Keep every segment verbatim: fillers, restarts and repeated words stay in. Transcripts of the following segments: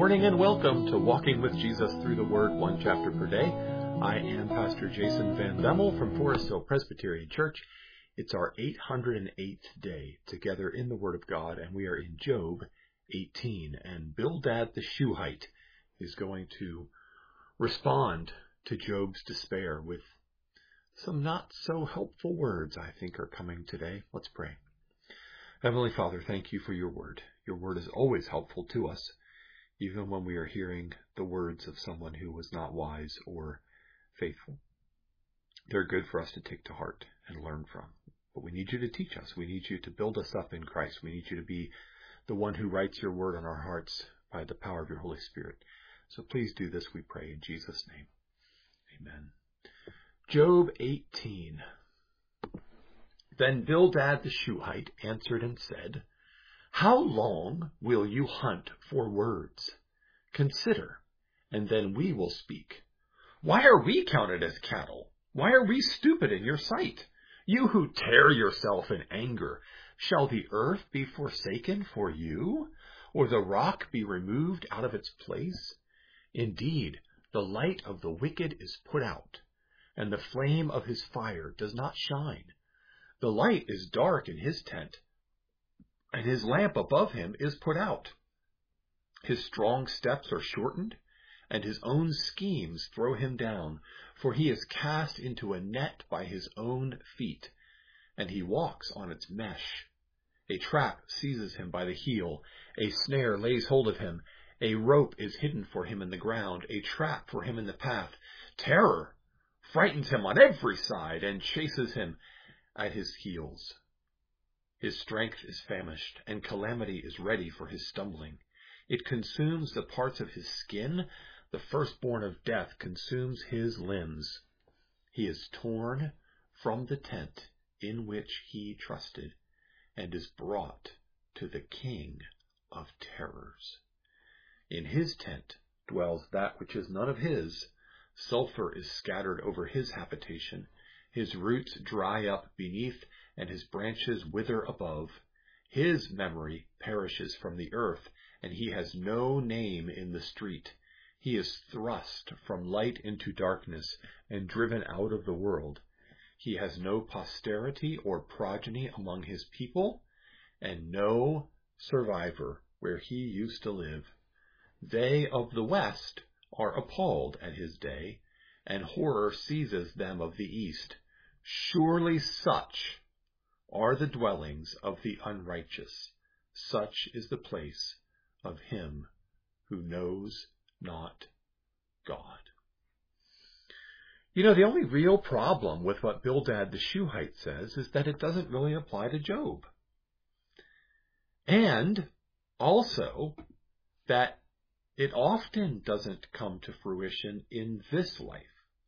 morning and welcome to Walking with Jesus Through the Word, one chapter per day. I am Pastor Jason Van Bemmel from Forest Hill Presbyterian Church. It's our eight hundred eighth day together in the Word of God, and we are in Job eighteen. And Bildad the Shuhite is going to respond to Job's despair with some not so helpful words, I think, are coming today. Let's pray. Heavenly Father, thank you for your word. Your word is always helpful to us, even when we are hearing the words of someone who was not wise or faithful. They're good for us to take to heart and learn from. But we need you to teach us. We need you to build us up in Christ. We need you to be the one who writes your word on our hearts by the power of your Holy Spirit. So please do this, we pray, in Jesus' name. Amen. Job eighteen. Then Bildad the Shuhite answered and said, How long will you hunt for words? Consider, and then we will speak. Why are we counted as cattle? Why are we stupid in your sight? You who tear yourself in anger, shall the earth be forsaken for you, or the rock be removed out of its place? Indeed, the light of the wicked is put out, and the flame of his fire does not shine. The light is dark in his tent, and his lamp above him is put out. His strong steps are shortened, and his own schemes throw him down, for he is cast into a net by his own feet, and he walks on its mesh. A trap seizes him by the heel, a snare lays hold of him, a rope is hidden for him in the ground, a trap for him in the path. Terror frightens him on every side and chases him at his heels. His strength is famished, and calamity is ready for his stumbling. It consumes the parts of his skin. The firstborn of death consumes his limbs. He is torn from the tent in which he trusted, and is brought to the king of terrors. In his tent dwells that which is none of his. Sulfur is scattered over his habitation. His roots dry up beneath, and his branches wither above. His memory perishes from the earth, and he has no name in the street. He is thrust from light into darkness, and driven out of the world. He has no posterity or progeny among his people, and no survivor where he used to live. They of the west are appalled at his day, and horror seizes them of the east. Surely such are the dwellings of the unrighteous. Such is the place of him who knows not God. You know, the only real problem with what Bildad the Shuhite says is that it doesn't really apply to Job. And also that it often doesn't come to fruition in this life.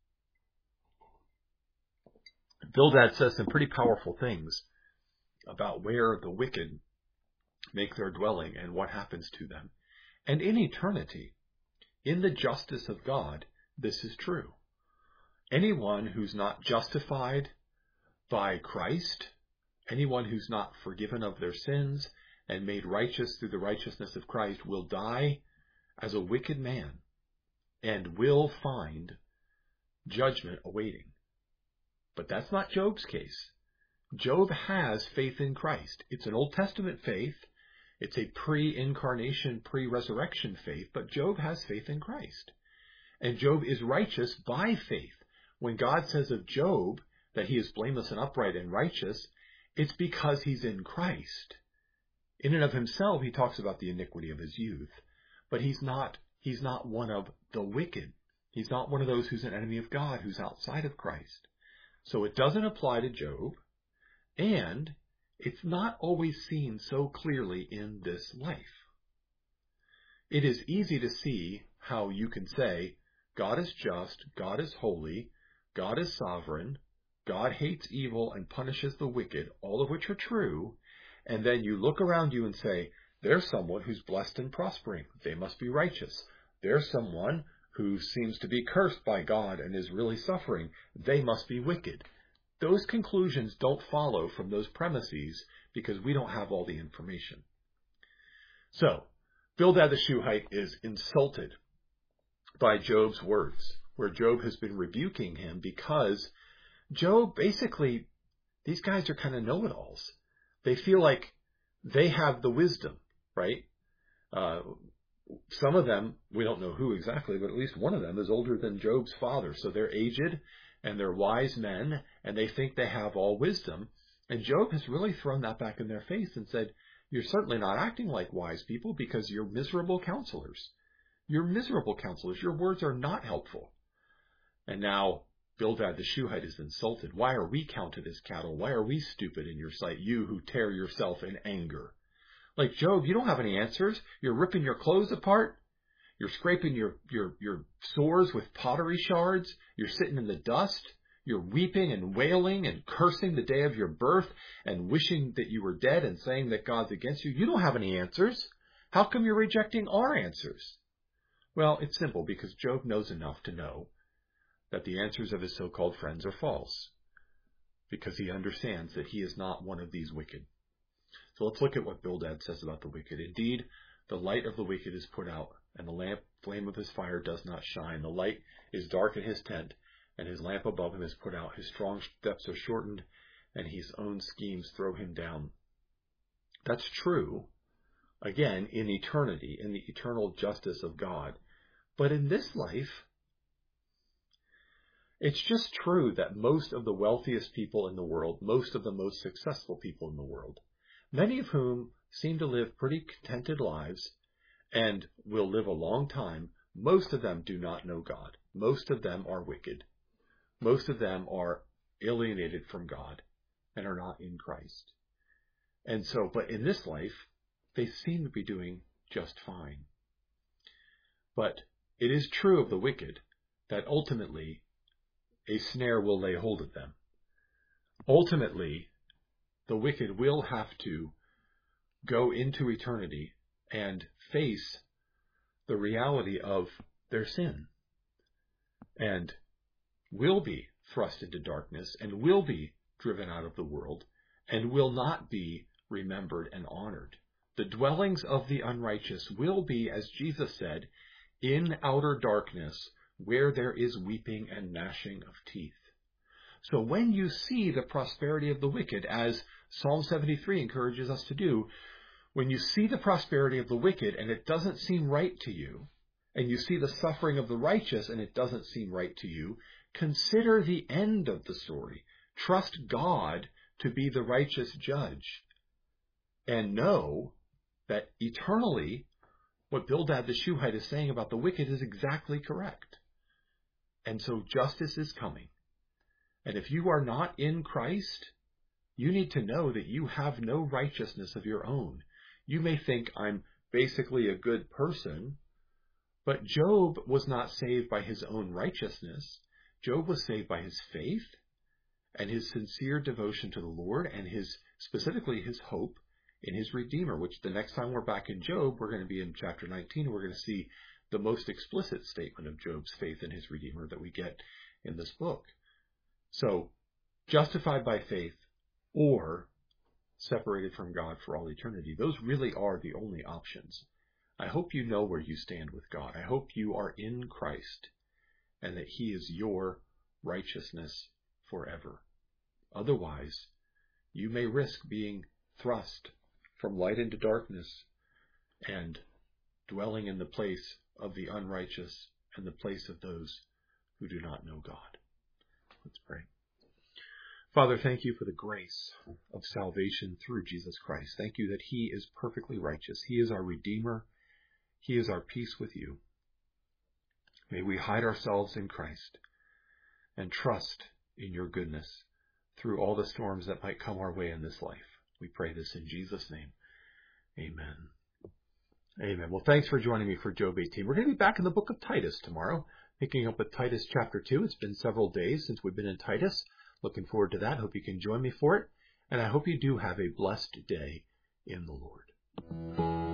Bildad says some pretty powerful things about where the wicked make their dwelling and what happens to them. And in eternity, in the justice of God, this is true. Anyone who's not justified by Christ, anyone who's not forgiven of their sins and made righteous through the righteousness of Christ, will die as a wicked man and will find judgment awaiting. But that's not Job's case. Job has faith in Christ. It's an Old Testament faith. It's a pre-incarnation, pre-resurrection faith, but Job has faith in Christ. And Job is righteous by faith. When God says of Job that he is blameless and upright and righteous, it's because he's in Christ. In and of himself, he talks about the iniquity of his youth, but he's not, he's not one of the wicked. He's not one of those who's an enemy of God, who's outside of Christ. So it doesn't apply to Job, and it's not always seen so clearly in this life. It is easy to see how you can say, God is just, God is holy, God is sovereign, God hates evil and punishes the wicked, all of which are true, and then you look around you and say, there's someone who's blessed and prospering. They must be righteous. There's someone who seems to be cursed by God and is really suffering. They must be wicked. Those conclusions don't follow from those premises because we don't have all the information. So, Bildad the Shuhite is insulted by Job's words, where Job has been rebuking him because Job, basically, these guys are kind of know-it-alls. They feel like they have the wisdom, right? Uh, some of them, we don't know who exactly, but at least one of them is older than Job's father. So they're aged and they're wise men and they think they have all wisdom. And Job has really thrown that back in their face and said, you're certainly not acting like wise people because you're miserable counselors. You're miserable counselors. Your words are not helpful. And now Bildad the Shuhite is insulted. Why are we counted as cattle? Why are we stupid in your sight, you who tear yourself in anger? Like Job, you don't have any answers. You're ripping your clothes apart. You're scraping your, your, your sores with pottery shards. You're sitting in the dust. You're weeping and wailing and cursing the day of your birth and wishing that you were dead and saying that God's against you. You don't have any answers. How come you're rejecting our answers? Well, it's simple, because Job knows enough to know that the answers of his so-called friends are false, because he understands that he is not one of these wicked. So let's look at what Bildad says about the wicked. Indeed, the light of the wicked is put out, and the lamp flame of his fire does not shine. The light is dark in his tent, and his lamp above him is put out. His strong steps are shortened, and his own schemes throw him down. That's true, again, in eternity, in the eternal justice of God. But in this life, it's just true that most of the wealthiest people in the world, most of the most successful people in the world, many of whom seem to live pretty contented lives and will live a long time, most of them do not know God. Most of them are wicked. Most of them are alienated from God and are not in Christ. And so, but in this life, they seem to be doing just fine. But it is true of the wicked that ultimately a snare will lay hold of them. Ultimately, the wicked will have to go into eternity and face the reality of their sin, and will be thrust into darkness, and will be driven out of the world, and will not be remembered and honored. The dwellings of the unrighteous will be, as Jesus said, in outer darkness, where there is weeping and gnashing of teeth. So when you see the prosperity of the wicked, as Psalm seventy-three encourages us to do, when you see the prosperity of the wicked and it doesn't seem right to you, and you see the suffering of the righteous and it doesn't seem right to you, consider the end of the story. Trust God to be the righteous judge, and know that eternally what Bildad the Shuhite is saying about the wicked is exactly correct. And so justice is coming. And if you are not in Christ, you need to know that you have no righteousness of your own. You may think, I'm basically a good person, but Job was not saved by his own righteousness. Job was saved by his faith and his sincere devotion to the Lord, and his, specifically his hope in his Redeemer, which the next time we're back in Job, we're going to be in chapter nineteen, and we're going to see the most explicit statement of Job's faith in his Redeemer that we get in this book. So, justified by faith or separated from God for all eternity, those really are the only options. I hope you know where you stand with God. I hope you are in Christ and that he is your righteousness forever. Otherwise, you may risk being thrust from light into darkness and dwelling in the place of the unrighteous and the place of those who do not know God. Let's pray. Father, thank you for the grace of salvation through Jesus Christ. Thank you that he is perfectly righteous. He is our Redeemer. He is our peace with you. May we hide ourselves in Christ and trust in your goodness through all the storms that might come our way in this life. We pray this in Jesus' name. Amen. Amen. Well, thanks for joining me for Job eighteen. We're going to be back in the book of Titus tomorrow, picking up with Titus chapter two. It's been several days since we've been in Titus. Looking forward to that. Hope you can join me for it. And I hope you do have a blessed day in the Lord.